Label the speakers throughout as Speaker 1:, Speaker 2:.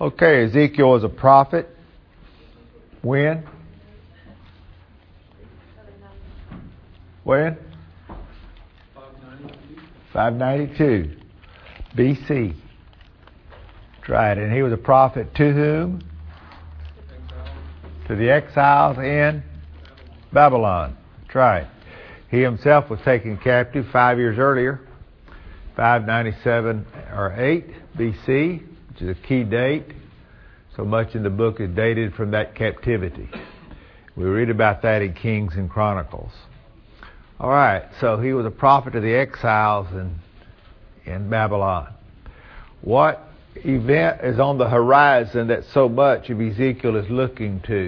Speaker 1: Okay, Ezekiel was a prophet. When? When? 592 BC. That's right. And he was a prophet to whom? To the exiles in Babylon. That's right. He himself was taken captive 5 years earlier, 597 or 8 BC, which is a key date. So much in the book is dated from that captivity. We read about that in Kings and Chronicles. All right, so he was a prophet to the exiles in Babylon. What event is on the horizon that so much of Ezekiel is looking to?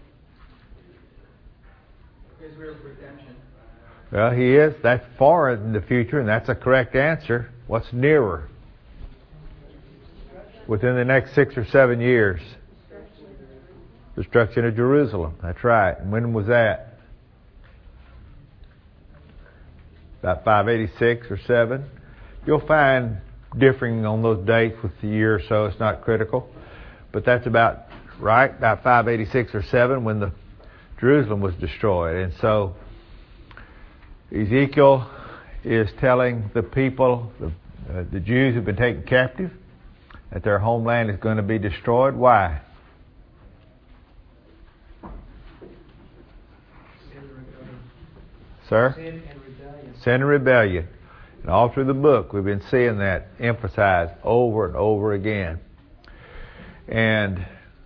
Speaker 2: Israel's redemption.
Speaker 1: Well, he is. That's far in the future, and that's a correct answer. What's nearer? Within the next 6 or 7 years. Destruction of Jerusalem. That's right. And when was that? About 586 or 7. You'll find differing on those dates with the year or so. It's not critical. But that's about right, about 586 or 7 when the Jerusalem was destroyed. And so Ezekiel is telling the people, the Jews who've been taken captive, that their homeland is going to be destroyed. Why? Sir?
Speaker 2: Sin and rebellion.
Speaker 1: Sin and rebellion. And all through the book, we've been seeing that emphasized over and over again. And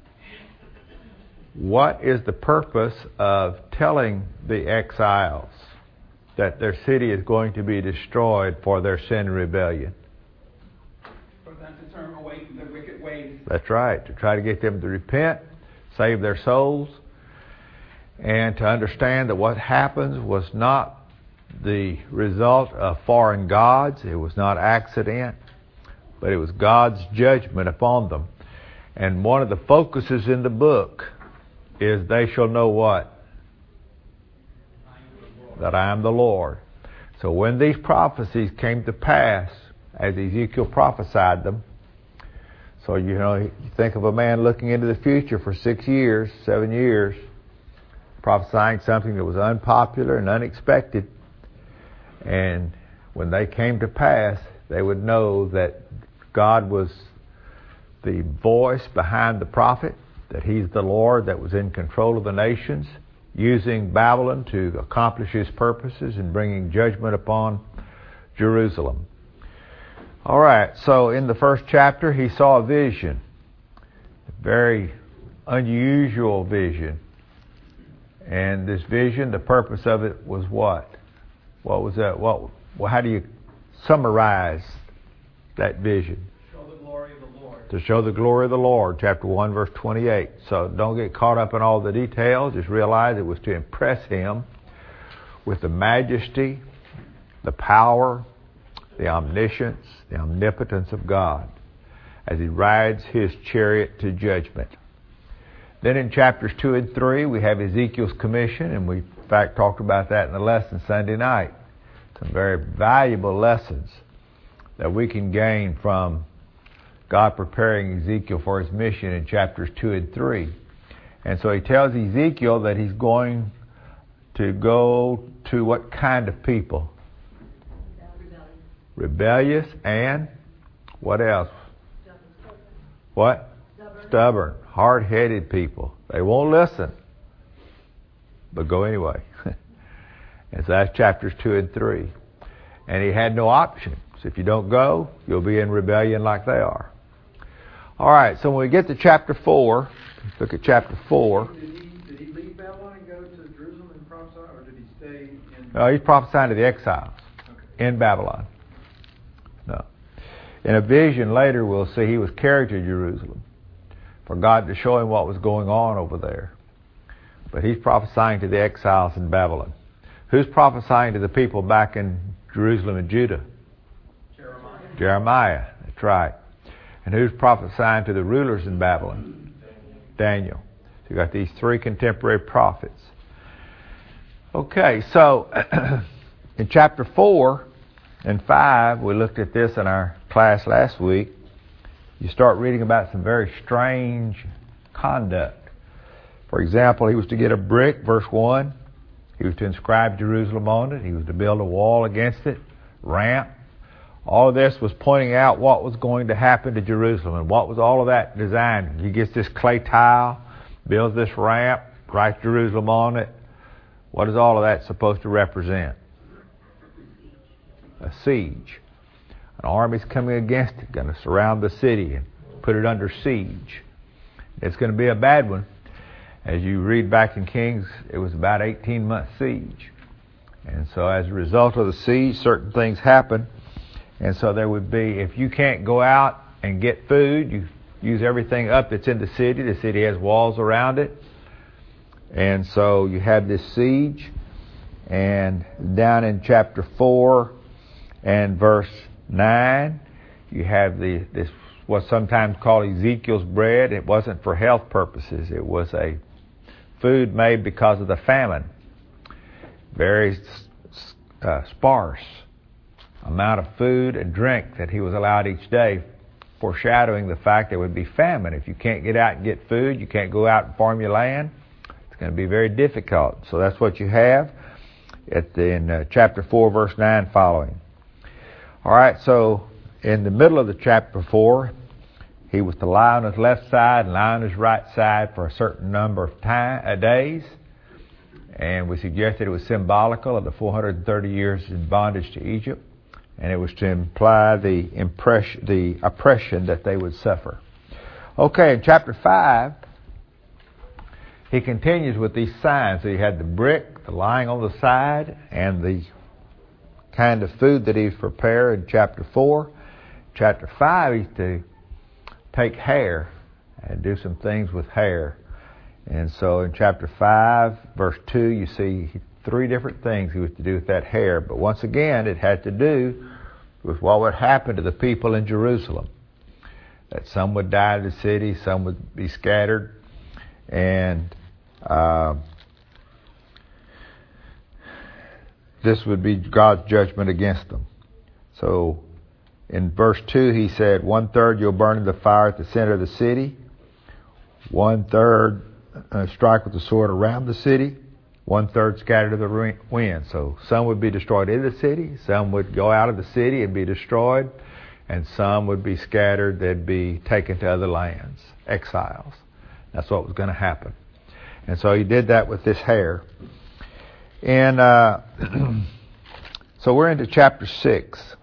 Speaker 1: what is the purpose of telling the exiles that their city is going to be destroyed for their sin and rebellion?
Speaker 2: For them to turn away from their wicked ways.
Speaker 1: That's right. To try to get them to repent, save their souls, and to understand that what happens was not the result of foreign gods. It was not accident, but it was God's judgment upon them. And one of the focuses in the book is they shall know what? That I am the Lord. So when these prophecies came to pass, as Ezekiel prophesied them, so you think of a man looking into the future for 6 years, 7 years, prophesying something that was unpopular and unexpected. And when they came to pass, they would know that God was the voice behind the prophet, that He's the Lord that was in control of the nations, using Babylon to accomplish His purposes and bringing judgment upon Jerusalem. All right, so in the first chapter, he saw a vision, a very unusual vision. And this vision, the purpose of it was what? What was that? How do you summarize that vision?
Speaker 2: Show the glory of the Lord.
Speaker 1: To show the glory of the Lord, chapter 1, verse 28. So don't get caught up in all the details. Just realize it was to impress him with the majesty, the power, the omniscience, the omnipotence of God as He rides His chariot to judgment. Then in chapters 2 and 3, we have Ezekiel's commission, and we, in fact, talked about that in the lesson Sunday night. Some very valuable lessons that we can gain from God preparing Ezekiel for his mission in chapters 2 and 3. And so he tells Ezekiel that he's going to go to what kind of people? Rebellious and what else? What? Stubborn, hard-headed people. They won't listen, but go anyway. And so that's chapters 2 and 3. And he had no option. So if you don't go, you'll be in rebellion like they are. All right, so when we get to chapter 4, let's look at chapter 4.
Speaker 2: Did he leave Babylon and go to Jerusalem and prophesy, or did he stay in...
Speaker 1: No, he's prophesying to the exiles in Babylon. No. In a vision later, we'll see he was carried to Jerusalem for God to show him what was going on over there. But he's prophesying to the exiles in Babylon. Who's prophesying to the people back in Jerusalem and Judah? Jeremiah. That's right. And who's prophesying to the rulers in Babylon? Daniel. So you got these three contemporary prophets. Okay, so in chapter 4 and 5, we looked at this in our class last week. you start reading about some very strange conduct. For example, he was to get a brick, verse 1. He was to inscribe Jerusalem on it. He was to build a wall against it, ramp. All of this was pointing out what was going to happen to Jerusalem. And what was all of that designed? He gets this clay tile, builds this ramp, writes Jerusalem on it. What is all of that supposed to represent? A siege. An army's coming against it, going to surround the city and put it under siege. It's going to be a bad one. As you read back in Kings, it was about 18-month siege. And so as a result of the siege, certain things happen. And so there would be, if you can't go out and get food, you use everything up that's in the city. The city has walls around it. And so you have this siege. And down in chapter 4 and verse 9, you have this what's sometimes called Ezekiel's bread. It wasn't for health purposes. It was a food made because of the famine. Very sparse amount of food and drink that he was allowed each day, foreshadowing the fact there would be famine. If you can't get out and get food, you can't go out and farm your land, it's going to be very difficult. So that's what you have in chapter 4, verse 9 following. All right, so in the middle of the chapter 4, he was to lie on his left side and lie on his right side for a certain number of days. And we suggested it was symbolical of the 430 years in bondage to Egypt. And it was to imply the oppression that they would suffer. Okay, in chapter 5, he continues with these signs. So you had the brick, the lying on the side, and the kind of food that he's prepared in chapter 4. Chapter 5, he's to take hair and do some things with hair. And so in chapter 5, verse 2, you see 3 different things he was to do with that hair. But once again, it had to do with what would happen to the people in Jerusalem. That some would die in the city, some would be scattered. And this would be God's judgment against them. So in verse 2, he said, 1/3 you'll burn in the fire at the center of the city. 1/3 strike with the sword around the city. 1/3 scattered to the wind. So some would be destroyed in the city. Some would go out of the city and be destroyed. And some would be scattered. They'd be taken to other lands, exiles. That's what was going to happen. And so he did that with this hair. And so we're into chapter 6.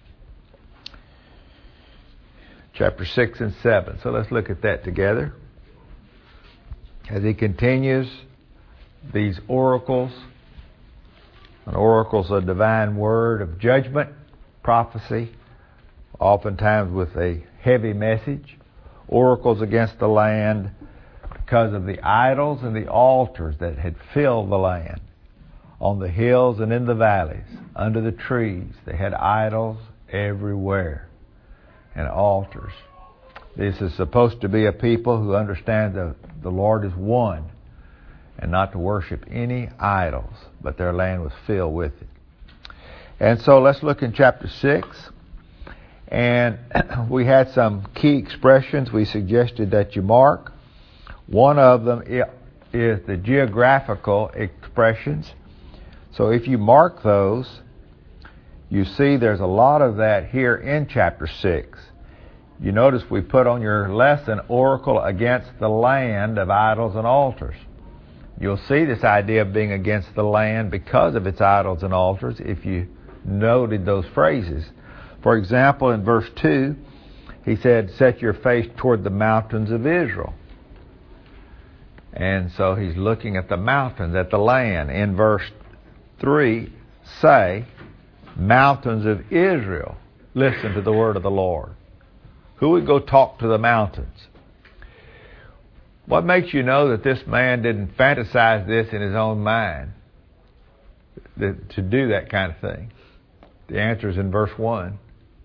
Speaker 1: Chapter 6 and 7. So let's look at that together. As he continues these oracles. An oracle is a divine word of judgment, prophecy, oftentimes with a heavy message. Oracles against the land because of the idols and the altars that had filled the land. On the hills and in the valleys, under the trees, they had idols everywhere and altars. This is supposed to be a people who understand the Lord is one and not to worship any idols, but their land was filled with it. And so let's look in chapter 6. And we had some key expressions we suggested that you mark. One of them is the geographical expressions. So if you mark those, you see there's a lot of that here in chapter 6. You notice we put on your lesson oracle against the land of idols and altars. You'll see this idea of being against the land because of its idols and altars if you noted those phrases. For example, in verse 2, he said, set your face toward the mountains of Israel. And so he's looking at the mountains, at the land. In verse 3, say, mountains of Israel, listen to the word of the Lord. Who would go talk to the mountains? What makes you know that this man didn't fantasize this in his own mind to do that kind of thing? The answer is in verse 1.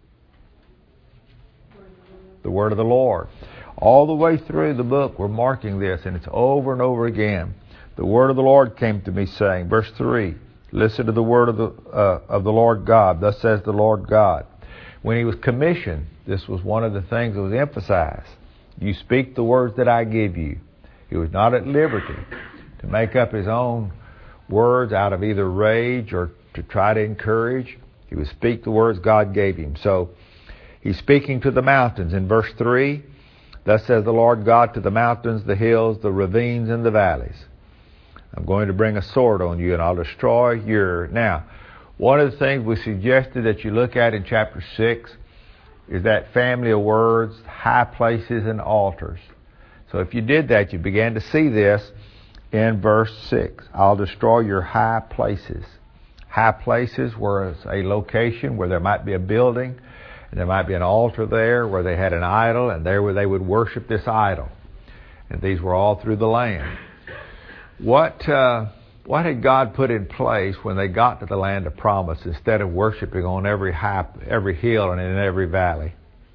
Speaker 1: The word of the Lord. All the way through the book, we're marking this, and it's over and over again. The word of the Lord came to me, saying, verse 3, listen to the word of the Lord God. Thus says the Lord God. When he was commissioned, this was one of the things that was emphasized. You speak the words that I give you. He was not at liberty to make up his own words out of either rage or to try to encourage. He would speak the words God gave him. So he's speaking to the mountains. In verse 3, thus says the Lord God to the mountains, the hills, the ravines, and the valleys. I'm going to bring a sword on you and I'll destroy your... Now, one of the things we suggested that you look at in chapter 6 is that family of words, high places and altars. So if you did that, you began to see this in verse 6. I'll destroy your high places. High places were a location where there might be a building, and there might be an altar there where they had an idol, and there where they would worship this idol. And these were all through the land. What had God put in place when they got to the land of promise instead of worshiping on every hill and in every valley?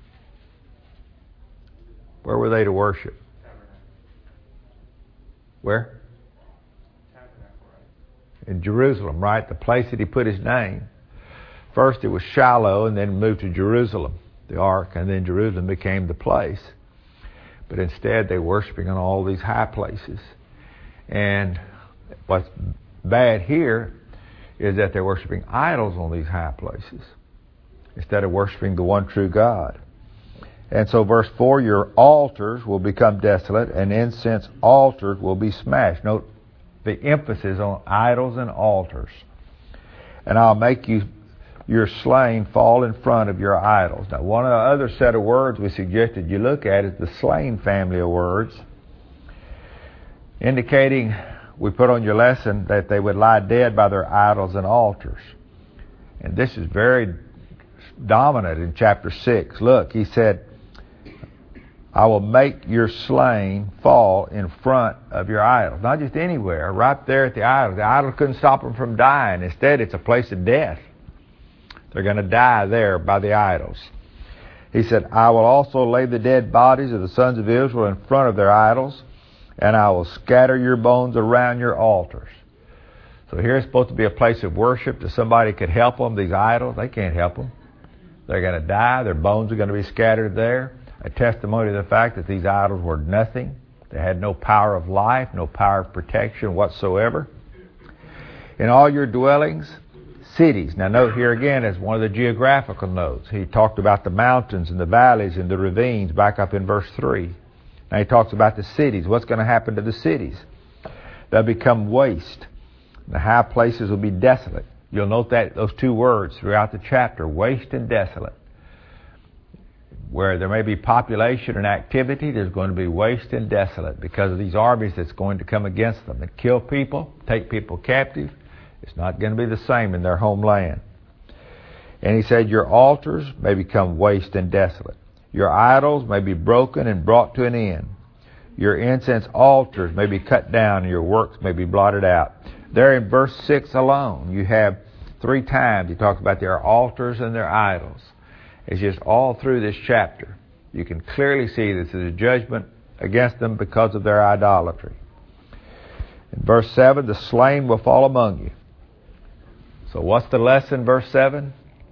Speaker 1: Where were they to worship? Where? In Jerusalem, right? The place that he put his name. First it was Shiloh and then moved to Jerusalem, the ark, and then Jerusalem became the place. But instead they were worshiping on all these high places. And what's bad here is that they're worshiping idols on these high places instead of worshiping the one true God. And so verse 4, your altars will become desolate and incense altars will be smashed. Note the emphasis on idols and altars. And I'll make your slain fall in front of your idols. Now, one of the other set of words we suggested you look at is the slain family of words, indicating, we put on your lesson, that they would lie dead by their idols and altars. And this is very dominant in chapter 6. Look, he said, I will make your slain fall in front of your idols. Not just anywhere, right there at the idol. The idol couldn't stop them from dying. Instead, it's a place of death. They're going to die there by the idols. He said, I will also lay the dead bodies of the sons of Israel in front of their idols, and I will scatter your bones around your altars. So here it's supposed to be a place of worship that somebody could help them. These idols, they can't help them. They're going to die. Their bones are going to be scattered there. A testimony to the fact that these idols were nothing. They had no power of life, no power of protection whatsoever. In all your dwellings, cities. Now note here again as one of the geographical notes. He talked about the mountains and the valleys and the ravines back up in verse 3. Now he talks about the cities. What's going to happen to the cities? They'll become waste. The high places will be desolate. You'll note that those two words throughout the chapter, waste and desolate. Where there may be population and activity, there's going to be waste and desolate because of these armies that's going to come against them and kill people, take people captive. It's not going to be the same in their homeland. And he said, your altars may become waste and desolate. Your idols may be broken and brought to an end. Your incense altars may be cut down and your works may be blotted out. There in verse 6 alone, you have 3 times he talks about their altars and their idols. It's just all through this chapter. You can clearly see this is a judgment against them because of their idolatry. In verse 7, the slain will fall among you. So what's the lesson, verse 7?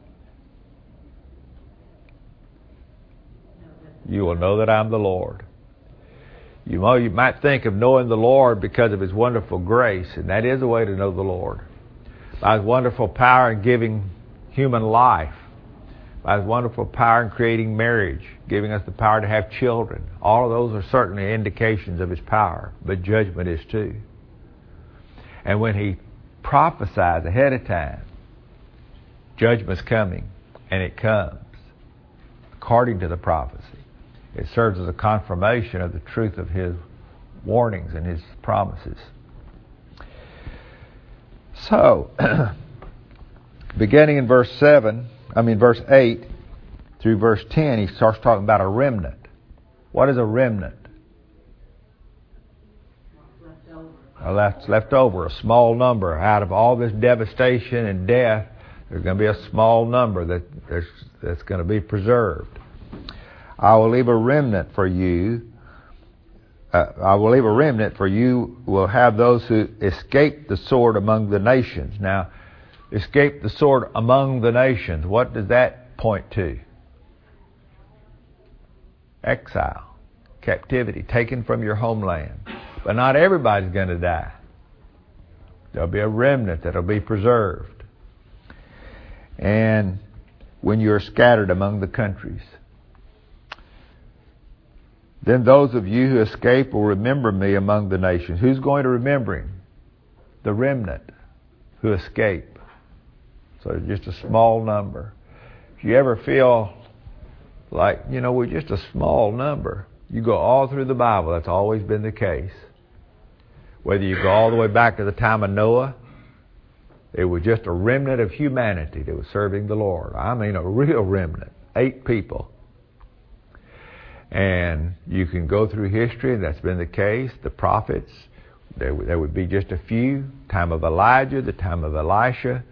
Speaker 1: You will know that I'm the Lord. You might think of knowing the Lord because of His wonderful grace, and that is a way to know the Lord. By His wonderful power in giving human life, by His wonderful power in creating marriage, giving us the power to have children. All of those are certainly indications of His power, but judgment is too. And when He prophesies ahead of time, judgment's coming, and it comes according to the prophecy. It serves as a confirmation of the truth of His warnings and His promises. So, beginning in verse 8 through verse 10, he starts talking about a remnant. What is a remnant? Left over, a small number. Out of all this devastation and death, there's going to be a small number that's going to be preserved. I will leave a remnant for you. Will have those who escape the sword among the nations. Now, escape the sword among the nations. What does that point to? exile, captivity, taken from your homeland. But not everybody's going to die. There'll be a remnant that'll be preserved. And when you're scattered among the countries, then those of you who escape will remember me among the nations. Who's going to remember him? The remnant who escape. So just a small number. If you ever feel like, we're just a small number, you go all through the Bible. That's always been the case. Whether you go all the way back to the time of Noah, it was just a remnant of humanity that was serving the Lord. I mean, a real remnant. 8 people. And you can go through history, and that's been the case. The prophets, there would be just a few. Time of Elijah, the time of Elisha.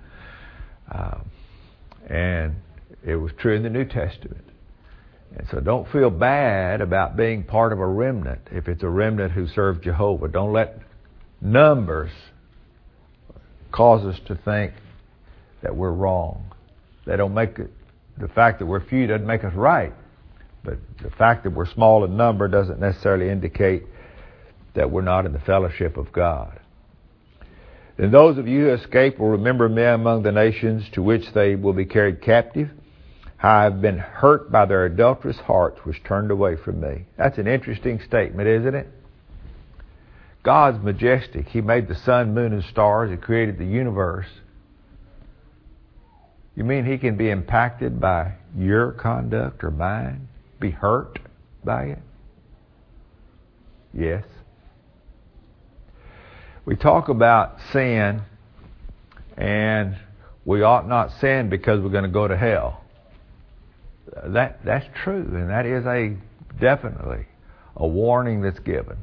Speaker 1: And it was true in the New Testament. And so don't feel bad about being part of a remnant if it's a remnant who serves Jehovah. Don't let numbers cause us to think that we're wrong. They don't make it, the fact that we're few doesn't make us right. But the fact that we're small in number doesn't necessarily indicate that we're not in the fellowship of God. Then those of you who escape will remember me among the nations to which they will be carried captive. How I have been hurt by their adulterous hearts which turned away from me. That's an interesting statement, isn't it? God's majestic. He made the sun, moon, and stars. He created the universe. You mean He can be impacted by your conduct or mine? Be hurt by it? Yes. We talk about sin, and we ought not sin because we're going to go to hell. That's true, and that is definitely a warning that's given.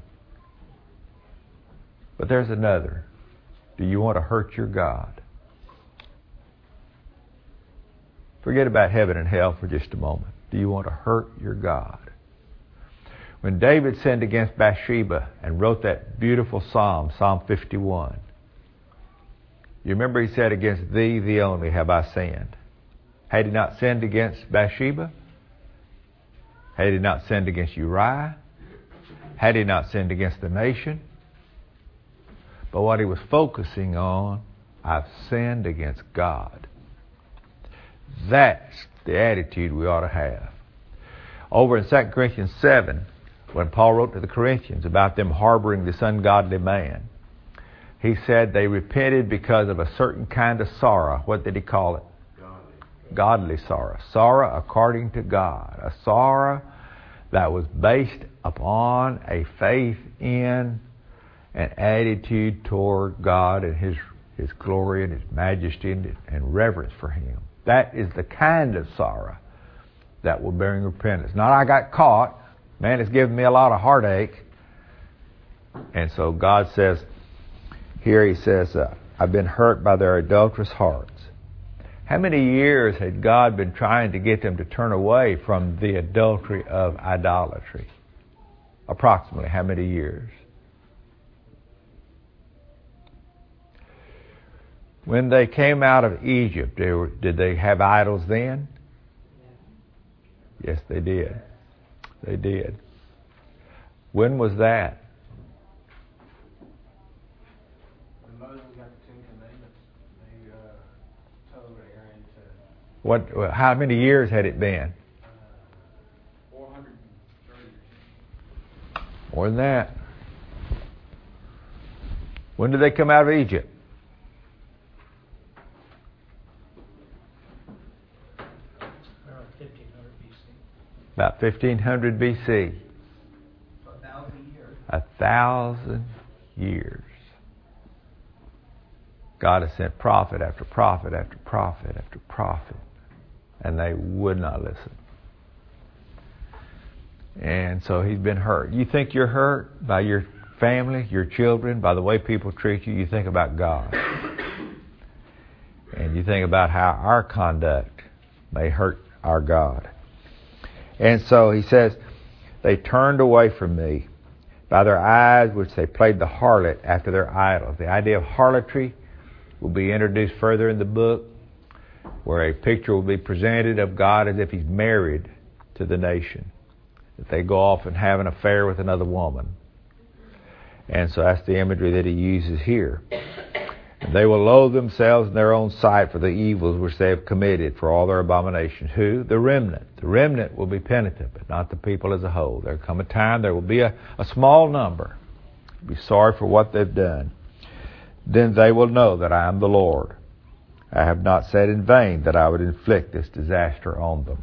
Speaker 1: But there's another. Do you want to hurt your God? Forget about heaven and hell for just a moment. Do you want to hurt your God? When David sinned against Bathsheba and wrote that beautiful psalm, Psalm 51, you remember he said, against thee, thee only, have I sinned. Had he not sinned against Bathsheba? Had he not sinned against Uriah? Had he not sinned against the nation? But what he was focusing on, I've sinned against God. That's the attitude we ought to have. Over in 2 Corinthians 7, when Paul wrote to the Corinthians about them harboring this ungodly man, he said they repented because of a certain kind of sorrow. What did he call it? Godly sorrow. Sorrow according to God. A sorrow that was based upon a faith in an attitude toward God and His glory and His majesty and reverence for Him. That is the kind of sorrow that will bring repentance. Not I got caught. Man, it's given me a lot of heartache. And so God says, here He says, I've been hurt by their adulterous hearts. How many years had God been trying to get them to turn away from the adultery of idolatry? Approximately how many years? When they came out of Egypt, did they have idols then? Yes, they did. They did. When was that?
Speaker 2: When Moses got the 10 Commandments, they told Aaron to...
Speaker 1: How many years had it been?
Speaker 2: 430 years.
Speaker 1: More than that. When did they come out of Egypt? About 1500 BC.
Speaker 2: 1,000 years.
Speaker 1: 1,000 years. God has sent prophet after prophet after prophet after prophet, and they would not listen. And so He's been hurt. You think you're hurt by your family, your children, by the way people treat you? You think about God. And you think about how our conduct may hurt our God. And so He says, they turned away from me by their eyes, which they played the harlot after their idols. The idea of harlotry will be introduced further in the book, where a picture will be presented of God as if He's married to the nation. that they go off and have an affair with another woman. And so that's the imagery that he uses here. And they will loathe themselves in their own sight for the evils which they have committed, for all their abominations. Who? The remnant. The remnant will be penitent, but not the people as a whole. There will come a time, there will be a small number, be sorry for what they've done. Then they will know that I am the Lord. I have not said in vain that I would inflict this disaster on them.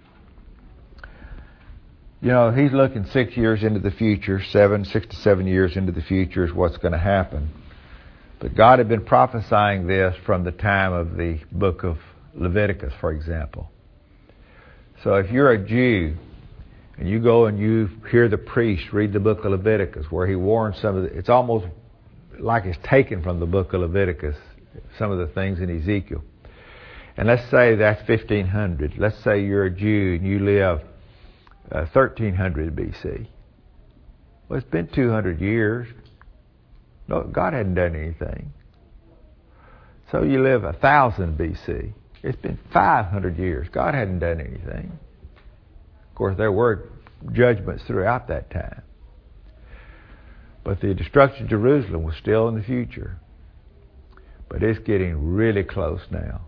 Speaker 1: You know, he's looking 6 years into the future, 6 to 7 years into the future is what's going to happen. But God had been prophesying this from the time of the book of Leviticus, for example. So if you're a Jew and you go and you hear the priest read the book of Leviticus, where he warns it's almost like it's taken from the book of Leviticus, some of the things in Ezekiel. And let's say that's 1500. Let's say you're a Jew and you live 1300 BC. Well, it's been 200 years. No, God hadn't done anything. So you live 1000 BC. It's been 500 years. God hadn't done anything. Of course, there were judgments throughout that time. But the destruction of Jerusalem was still in the future. But it's getting really close now.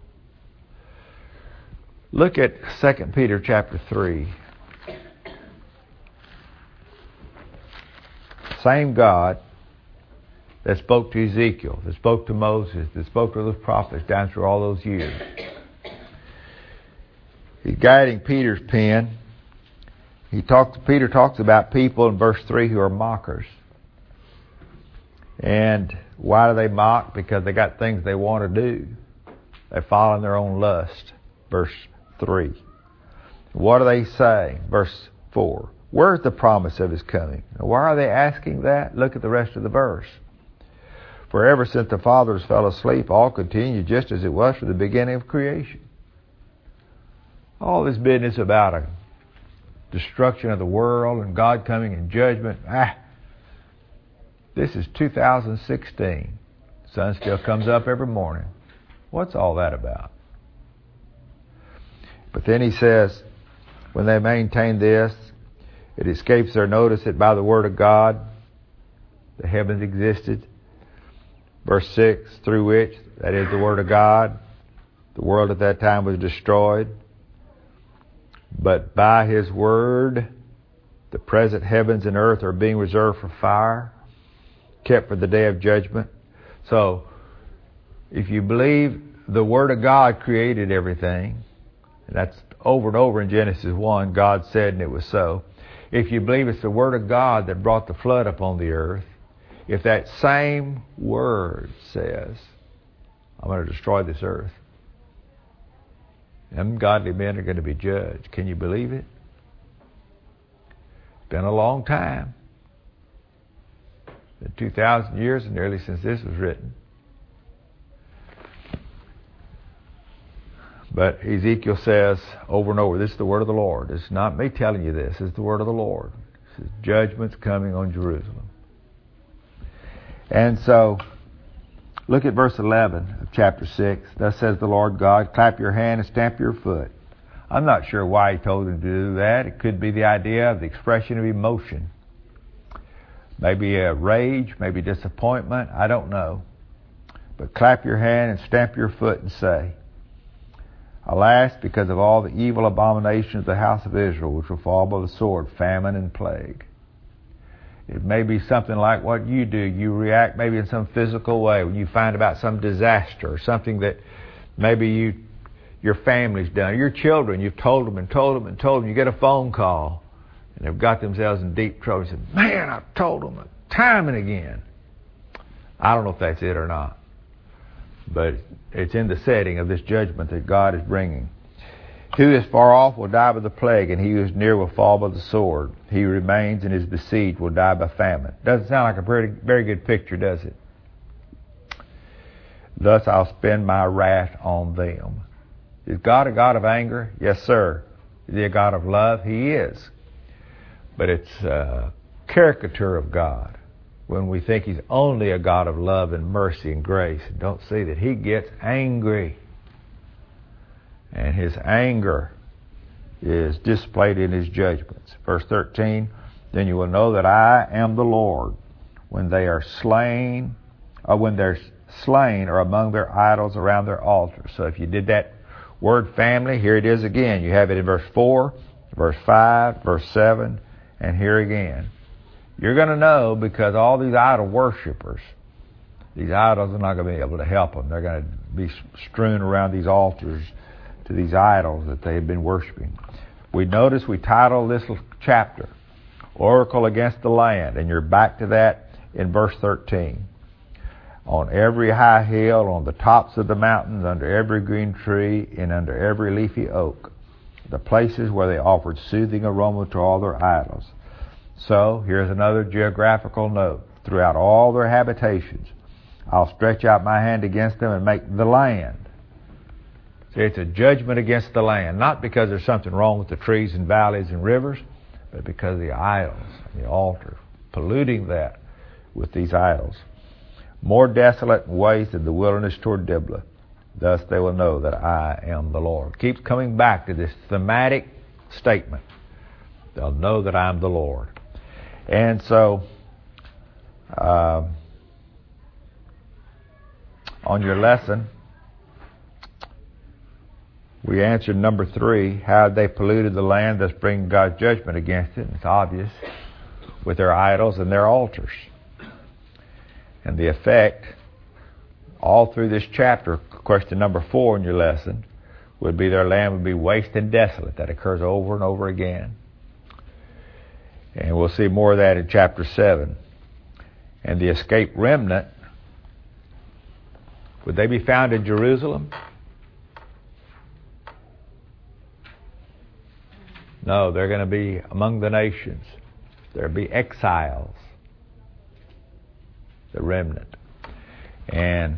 Speaker 1: Look at 2 Peter chapter 3. Same God that spoke to Ezekiel, that spoke to Moses, that spoke to those prophets down through all those years. He's guiding Peter's pen. Peter talks about people in verse 3 who are mockers. And why do they mock? Because they got things they want to do. They follow in their own lust. Verse 3. What do they say? Verse 4. Where's the promise of his coming? Now, why are they asking that? Look at the rest of the verse. For ever since the fathers fell asleep, all continued just as it was from the beginning of creation. All this business about a destruction of the world and God coming in judgment. This is 2016. The sun still comes up every morning. What's all that about? But then he says, when they maintain this, it escapes their notice that by the word of God, the heavens existed. Verse 6, through which, that is the word of God, the world at that time was destroyed. But by his word, the present heavens and earth are being reserved for fire, kept for the day of judgment. So, if you believe the word of God created everything, and that's over and over in Genesis 1, God said and it was so. If you believe it's the word of God that brought the flood upon the earth, if that same word says, I'm going to destroy this earth, ungodly men are going to be judged. Can you believe it? It's been a long time. It's been 2,000 years nearly since this was written. But Ezekiel says over and over, this is the word of the Lord. It's not me telling you this. It's the word of the Lord. It says, judgment's coming on Jerusalem. And so, look at verse 11 of chapter 6. Thus says the Lord God, clap your hand and stamp your foot. I'm not sure why he told him to do that. It could be the idea of the expression of emotion. Maybe a rage, maybe disappointment. I don't know. But clap your hand and stamp your foot and say, alas, because of all the evil abominations of the house of Israel, which will fall by the sword, famine, and plague. It may be something like what you do. You react maybe in some physical way when you find about some disaster or something that maybe your family's done. Your children, you've told them and told them and told them. You get a phone call and they've got themselves in deep trouble. You say, man, I've told them time and again. I don't know if that's it or not. But it's in the setting of this judgment that God is bringing. Who is far off will die by the plague, and he who is near will fall by the sword. He who remains and is besieged will die by famine. Doesn't sound like a very good picture, does it? Thus I'll spend my wrath on them. Is God a God of anger? Yes, sir. Is he a God of love? He is. But it's a caricature of God when we think he's only a God of love and mercy and grace. Don't see that he gets angry. And his anger is displayed in his judgments. Verse 13, then you will know that I am the Lord when they are slain, or when they're slain or among their idols around their altars. So if you did that word family, here it is again. You have it in verse 4, verse 5, verse 7, and here again. You're going to know because all these idol worshipers, these idols are not going to be able to help them. They're going to be strewn around these altars to these idols that they have been worshiping. We titled this chapter, Oracle Against the Land, and you're back to that in verse 13. On every high hill, on the tops of the mountains, under every green tree, and under every leafy oak, the places where they offered soothing aroma to all their idols. So, here's another geographical note. Throughout all their habitations, I'll stretch out my hand against them and make the land. See, it's a judgment against the land, not because there's something wrong with the trees and valleys and rivers, but because of the idols and the altar, polluting that with these idols. More desolate and waste than the wilderness toward Diblah. Thus they will know that I am the Lord. Keeps coming back to this thematic statement. They'll know that I am the Lord. And so, on your lesson, we answered number 3, how they polluted the land, thus bringing God's judgment against it. It's obvious, with their idols and their altars. And the effect, all through this chapter, question number 4 in your lesson, would be their land would be waste and desolate. That occurs over and over again. And we'll see more of that in chapter 7. And the escaped remnant, would they be found in Jerusalem? No, they're going to be among the nations. There'll be exiles, the remnant. And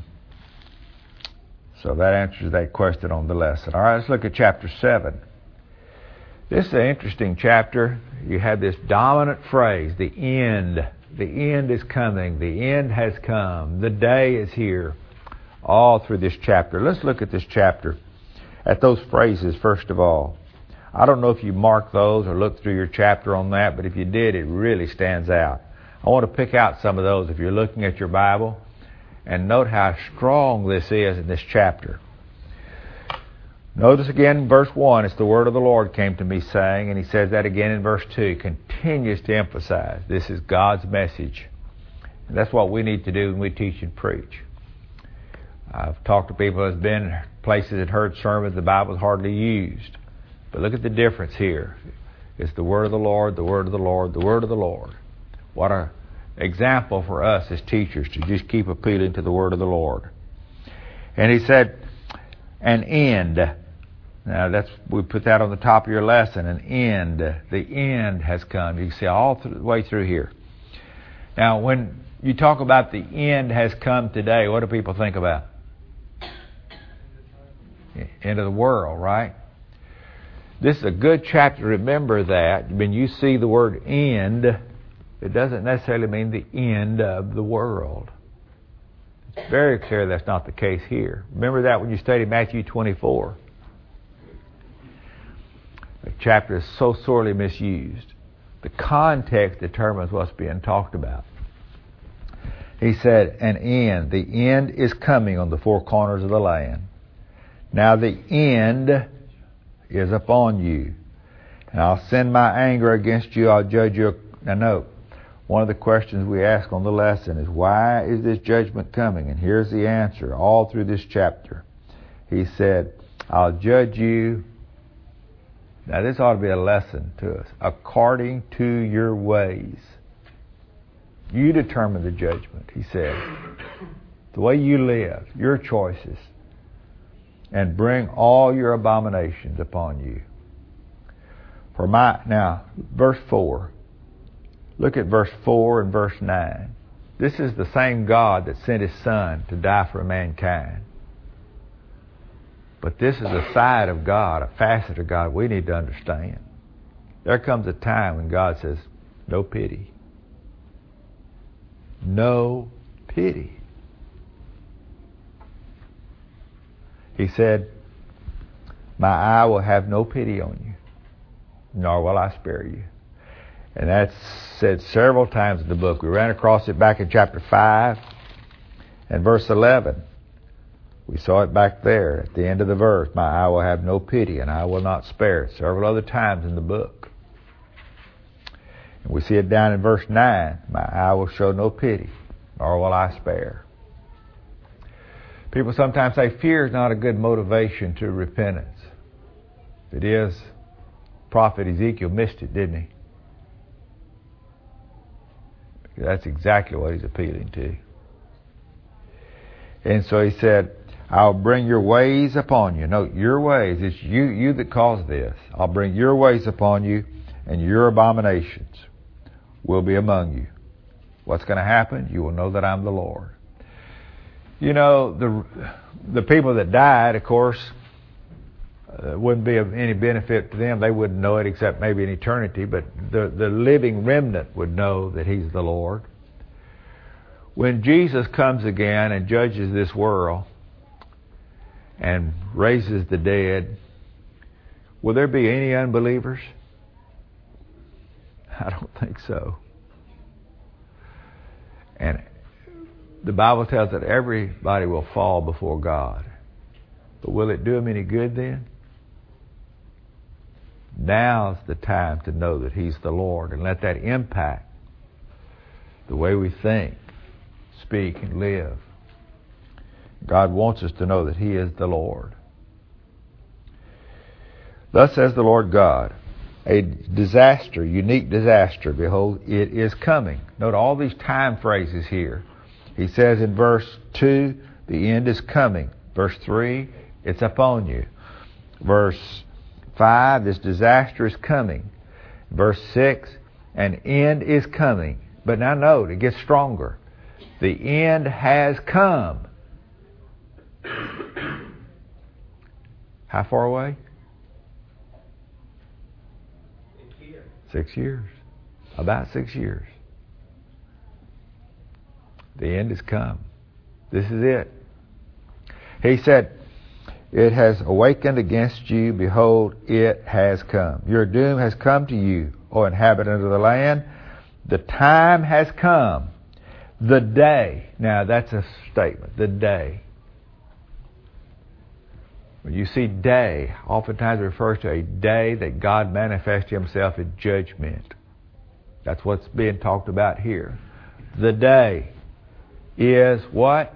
Speaker 1: so that answers that question on the lesson. All right, let's look at chapter 7. This is an interesting chapter. You have this dominant phrase, the end. The end is coming. The end has come. The day is here. All through this chapter. Let's look at this chapter, at those phrases first of all. I don't know if you marked those or looked through your chapter on that, but if you did, it really stands out. I want to pick out some of those if you're looking at your Bible, and note how strong this is in this chapter. Notice again in verse 1, it's the word of the Lord came to me saying, and he says that again in verse 2, continues to emphasize this is God's message. And that's what we need to do when we teach and preach. I've talked to people who have been places that heard sermons the Bible is hardly used. But look at the difference here. It's the word of the Lord, the word of the Lord, the word of the Lord. What an example for us as teachers to just keep appealing to the word of the Lord. And he said, an end. Now we put that on the top of your lesson, an end. The end has come. You can see all the way through here. Now when you talk about the end has come today, what do people think about? End of the world, right? This is a good chapter to remember that. When you see the word end, it doesn't necessarily mean the end of the world. It's very clear that's not the case here. Remember that when you study Matthew 24. The chapter is so sorely misused. The context determines what's being talked about. He said, an end. The end is coming on the four corners of the land. Now the end is upon you. And I'll send my anger against you. I'll judge you. Now note, one of the questions we ask on the lesson is, why is this judgment coming? And here's the answer all through this chapter. He said, I'll judge you. Now this ought to be a lesson to us. According to your ways. You determine the judgment, he said. The way you live, your choices. And bring all your abominations upon you. Now, verse 4. Look at verse 4 and verse 9. This is the same God that sent his Son to die for mankind. But this is a side of God, a facet of God we need to understand. There comes a time when God says, no pity. No pity. He said, my eye will have no pity on you. nor will I spare you. And that's said several times in the book. We ran across it back in chapter 5 and verse 11. We saw it back there at the end of the verse. My eye will have no pity, and I will not spare. Several other times in the book. And we see it down in verse 9. My eye will show no pity, nor will I spare. People sometimes say fear is not a good motivation to repentance. If it is, prophet Ezekiel missed it, didn't he? Because that's exactly what he's appealing to. And so he said, I'll bring your ways upon you. Note, your ways. It's you that caused this. I'll bring your ways upon you, and your abominations will be among you. What's going to happen? You will know that I'm the Lord. You know, the people that died, of course, wouldn't be of any benefit to them. They wouldn't know it except maybe in eternity, but the living remnant would know that He's the Lord. When Jesus comes again and judges this world and raises the dead, will there be any unbelievers? I don't think so. And the Bible tells that everybody will fall before God. But will it do them any good then? Now's the time to know that He's the Lord and let that impact the way we think, speak, and live. God wants us to know that He is the Lord. Thus says the Lord God, a disaster, unique disaster, behold, it is coming. Note all these time phrases here. He says in verse 2, the end is coming. Verse 3, it's upon you. Verse 5, this disaster is coming. Verse 6, an end is coming. But now note, it gets stronger. The end has come. How far away?
Speaker 2: 6 years.
Speaker 1: 6 years. About 6 years. The end has come. This is it. He said, it has awakened against you. Behold, it has come. Your doom has come to you, O inhabitant of the land. The time has come. The day. Now that's a statement. The day. When you see day, oftentimes it refers to a day that God manifests Himself in judgment. That's what's being talked about here. The day is what?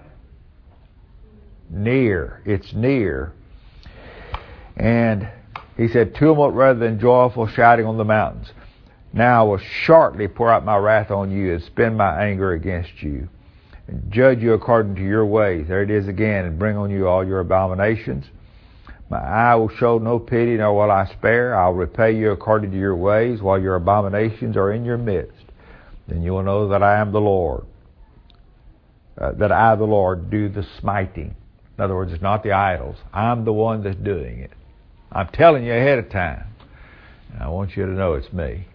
Speaker 1: Near. It's near. And He said, tumult rather than joyful shouting on the mountains. Now I will shortly pour out my wrath on you and spend my anger against you, and judge you according to your ways. There it is again, and bring on you all your abominations. My eye will show no pity, nor will I spare. I'll repay you according to your ways, while your abominations are in your midst. Then you will know that I am the Lord. That I, the Lord, do the smiting. In other words, it's not the idols. I'm the one that's doing it. I'm telling you ahead of time. And I want you to know it's me.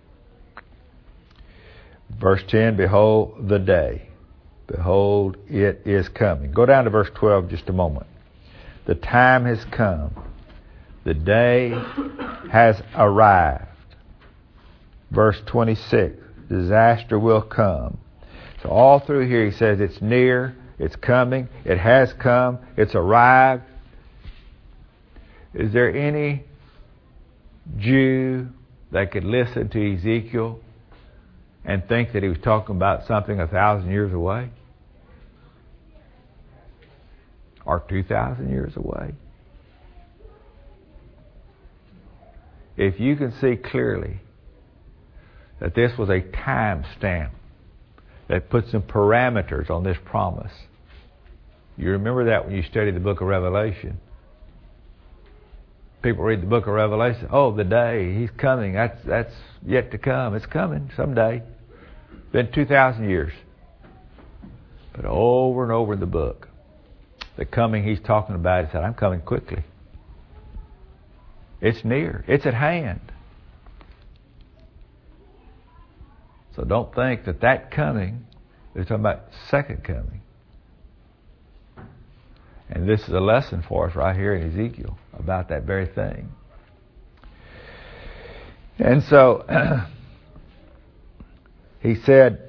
Speaker 1: Verse 10, behold the day. Behold, it is coming. Go down to verse 12 just a moment. The time has come. The day has arrived. Verse 26, disaster will come. So all through here he says it's near, it's coming, it has come, it's arrived. Is there any Jew that could listen to Ezekiel and think that he was talking about something 1,000 years away? Or 2,000 years away? If you can see clearly that this was a time stamp that put some parameters on this promise. You remember that when you study the book of Revelation. People read the book of Revelation. Oh, the day, He's coming. That's yet to come. It's coming someday. Been 2,000 years. But over and over in the book, the coming He's talking about, He said, I'm coming quickly. It's near. It's at hand. So don't think that coming, they're talking about second coming. And this is a lesson for us right here in Ezekiel about that very thing. And so he said,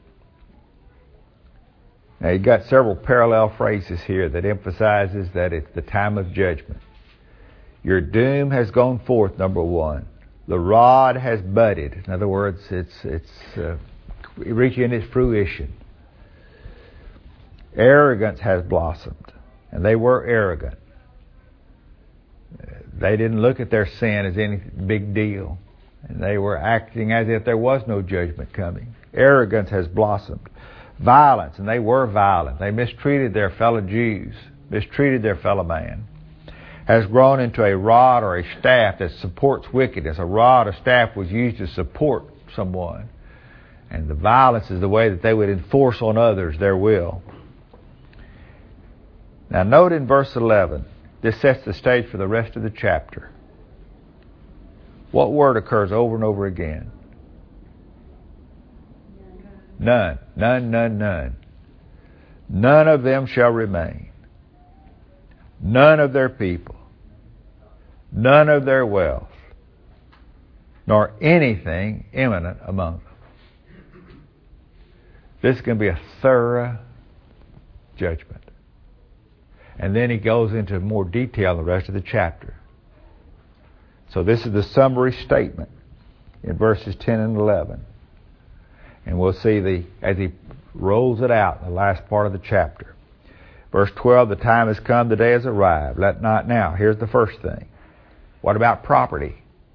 Speaker 1: now you got several parallel phrases here that emphasizes that it's the time of judgment. Your doom has gone forth, number one. The rod has budded. In other words, it's reaching its fruition. Arrogance has blossomed, and they were arrogant. They didn't look at their sin as any big deal, and they were acting as if there was no judgment coming. Arrogance has blossomed. Violence, and they were violent. They mistreated their fellow Jews, mistreated their fellow man. Has grown into a rod or a staff that supports wickedness. A rod or staff was used to support someone. And the violence is the way that they would enforce on others their will. Now note in verse 11, this sets the stage for the rest of the chapter. What word occurs over and over again? None. None, none, none. None of them shall remain. None of their people. None of their wealth. Nor anything imminent among them. This is going to be a thorough judgment. And then he goes into more detail in the rest of the chapter. So this is the summary statement in verses 10 and 11. And we'll see as he rolls it out in the last part of the chapter. Verse 12, the time has come, the day has arrived. Let not now. Here's the first thing. What about property?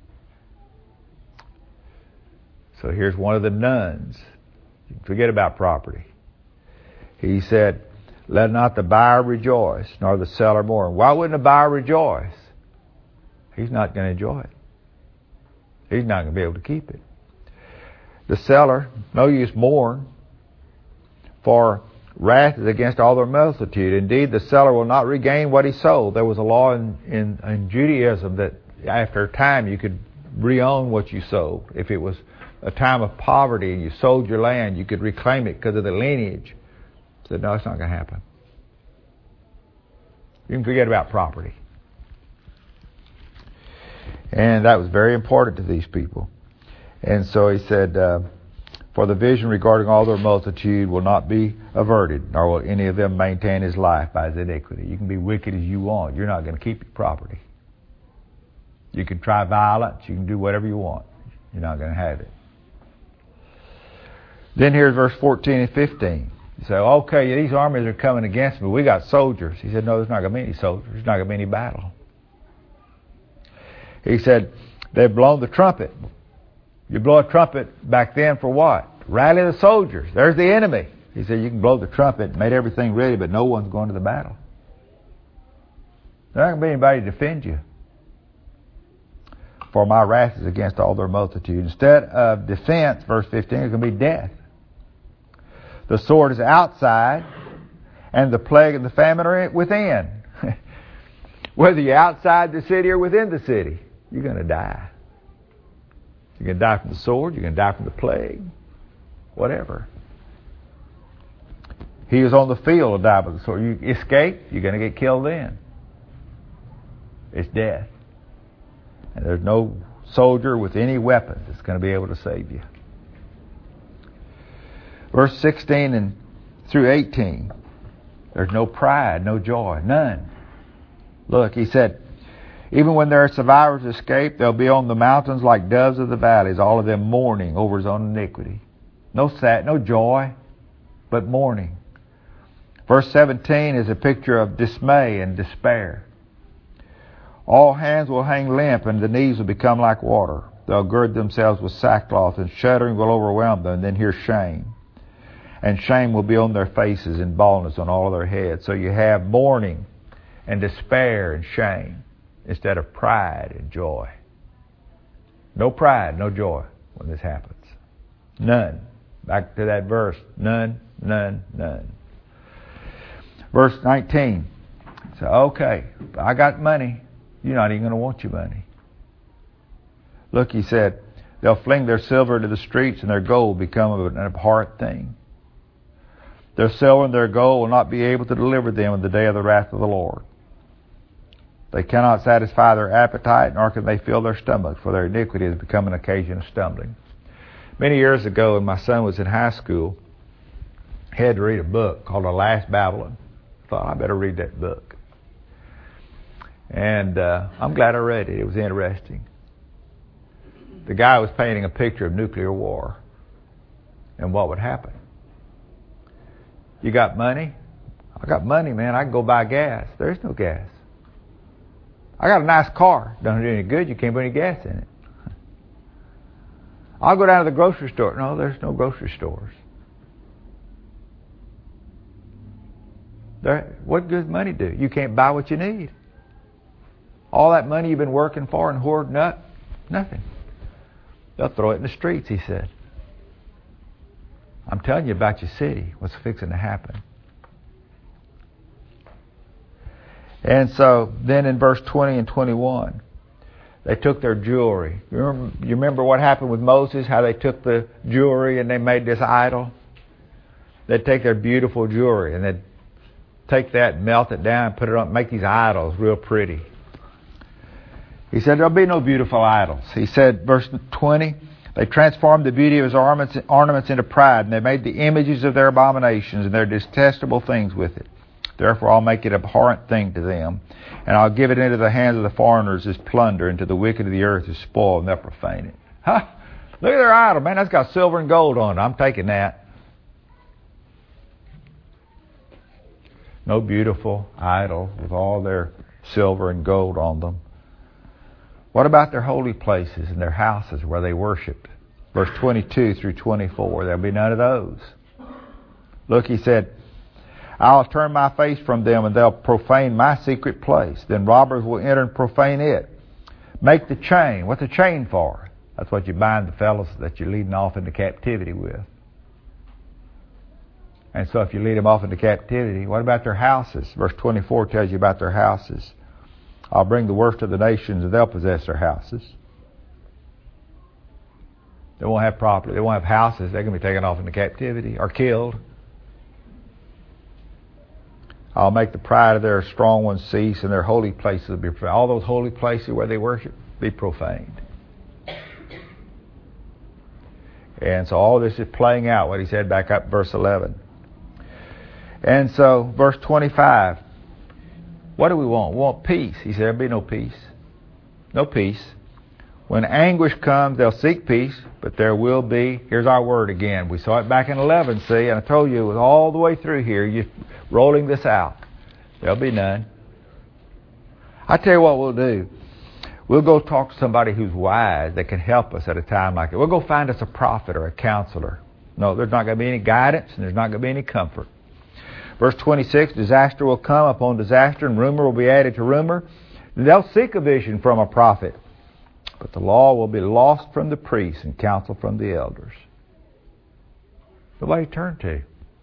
Speaker 1: So here's one of the nones. Forget about property. He said, let not the buyer rejoice, nor the seller mourn. Why wouldn't the buyer rejoice? He's not going to enjoy it. He's not going to be able to keep it. The seller, no use mourn, for wrath is against all their multitude. Indeed, the seller will not regain what he sold. There was a law in Judaism that after a time you could re-own what you sold. If it was a time of poverty and you sold your land, you could reclaim it because of the lineage. He said, no, it's not going to happen. You can forget about property. And that was very important to these people. And so he said, for the vision regarding all their multitude will not be averted, nor will any of them maintain his life by his iniquity. You can be wicked as you want. You're not going to keep your property. You can try violence. You can do whatever you want. You're not going to have it. Then here's verse 14 and 15. You say, okay, these armies are coming against me. We got soldiers. He said, no, there's not going to be any soldiers. There's not going to be any battle. He said, they've blown the trumpet. You blow a trumpet back then for what? Rally the soldiers. There's the enemy. He said, you can blow the trumpet, made everything ready, but no one's going to the battle. There's not going to be anybody to defend you. For my wrath is against all their multitude. Instead of defense, verse 15, it's going to be death. The sword is outside, and the plague and the famine are within. Whether you're outside the city or within the city, you're going to die. You're going to die from the sword. You're going to die from the plague. Whatever. He is on the field to die by the sword. You escape, you're going to get killed then. It's death. And there's no soldier with any weapon that's going to be able to save you. Verse 16 and through 18. There's no pride, no joy, none. Look, he said, even when their survivors escape, they'll be on the mountains like doves of the valleys, all of them mourning over his own iniquity. No joy, but mourning. Verse 17 is a picture of dismay and despair. All hands will hang limp, and the knees will become like water. They'll gird themselves with sackcloth, and shuddering will overwhelm them. And then here's shame. And shame will be on their faces, and baldness on all of their heads. So you have mourning and despair and shame instead of pride and joy. No pride, no joy when this happens. None. Back to that verse. None, none, none. Verse 19. So, okay, I got money. You're not even going to want your money. Look, he said, they'll fling their silver into the streets, and their gold become an abhorrent thing. Their silver and their gold will not be able to deliver them in the day of the wrath of the Lord. They cannot satisfy their appetite, nor can they fill their stomachs, for their iniquity has become an occasion of stumbling. Many years ago, when my son was in high school, he had to read a book called The Last Babylon. I thought, I better read that book. And I'm glad I read it. It was interesting. The guy was painting a picture of nuclear war and what would happen. You got money? I got money, man. I can go buy gas. There's no gas. I got a nice car. Don't do any good. You can't put any gas in it. I'll go down to the grocery store. No, there's no grocery stores. What good does money do? You can't buy what you need. All that money you've been working for and hoarding up, nothing. They'll throw it in the streets, he said. I'm telling you about your city, what's fixing to happen. And so then in verse 20 and 21, they took their jewelry. You remember what happened with Moses, how they took the jewelry and they made this idol? They'd take their beautiful jewelry and they'd take that and melt it down and put it on, make these idols real pretty. He said, there'll be no beautiful idols. He said, verse 20, they transformed the beauty of his ornaments into pride, and they made the images of their abominations and their detestable things with it. Therefore I'll make it an abhorrent thing to them, and I'll give it into the hands of the foreigners as plunder, and to the wicked of the earth as spoil, and they'll profane it. Huh? Look at their idol, man. That's got silver and gold on it. I'm taking that. No beautiful idol with all their silver and gold on them. What about their holy places and their houses where they worshiped? Verse 22 through 24, there'll be none of those. Look, he said, I'll turn my face from them and they'll profane my secret place. Then robbers will enter and profane it. Make the chain. What's a chain for? That's what you bind the fellows that you're leading off into captivity with. And so if you lead them off into captivity, what about their houses? Verse 24 tells you about their houses. I'll bring the worst of the nations and they'll possess their houses. They won't have property. They won't have houses. They're going to be taken off into captivity or killed. I'll make the pride of their strong ones cease, and their holy places will be profaned. All those holy places where they worship be profaned. And so all this is playing out what he said back up verse 11. And so verse 25. What do we want? We want peace. He said there'll be no peace. No peace. When anguish comes, they'll seek peace, but there will be, here's our word again. We saw it back in 11, see, and I told you it was all the way through here, you're rolling this out. There'll be none. I tell you what we'll do. We'll go talk to somebody who's wise that can help us at a time like it. We'll go find us a prophet or a counselor. No, there's not going to be any guidance and there's not going to be any comfort. Verse 26, disaster will come upon disaster and rumor will be added to rumor. They'll seek a vision from a prophet. But the law will be lost from the priests and counsel from the elders. Nobody to turn to.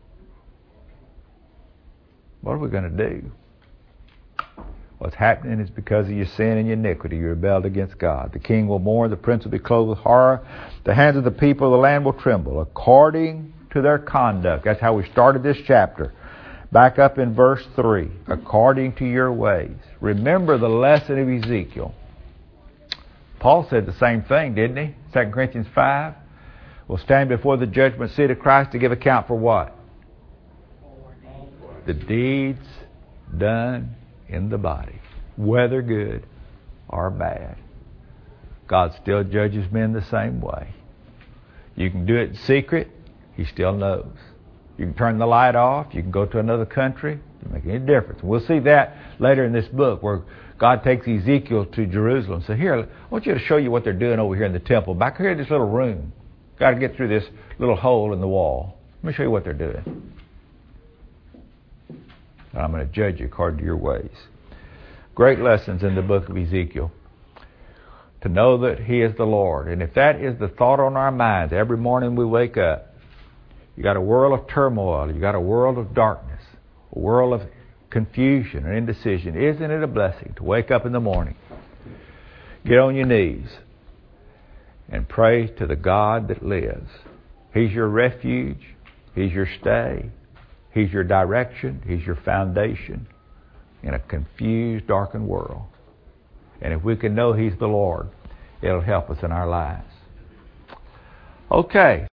Speaker 1: What are we going to do? What's happening is because of your sin and your iniquity. You rebelled against God. The king will mourn. The prince will be clothed with horror. The hands of the people of the land will tremble according to their conduct. That's how we started this chapter. Back up in verse 3. According to your ways. Remember the lesson of Ezekiel. Paul said the same thing, didn't he? 2 Corinthians 5. We'll stand before the judgment seat of Christ to give account for what? The deeds done in the body, whether good or bad. God still judges men the same way. You can do it in secret. He still knows. You can turn the light off. You can go to another country. It doesn't make any difference. We'll see that later in this book where God takes Ezekiel to Jerusalem. So here, I want you to show you what they're doing over here in the temple. Back here in this little room. Got to get through this little hole in the wall. Let me show you what they're doing. And I'm going to judge you according to your ways. Great lessons in the book of Ezekiel. To know that He is the Lord. And if that is the thought on our minds every morning we wake up, you got a world of turmoil. You got a world of darkness. A world of confusion and indecision. Isn't it a blessing to wake up in the morning, get on your knees, and pray to the God that lives? He's your refuge. He's your stay. He's your direction. He's your foundation in a confused, darkened world. And if we can know He's the Lord, it'll help us in our lives. Okay.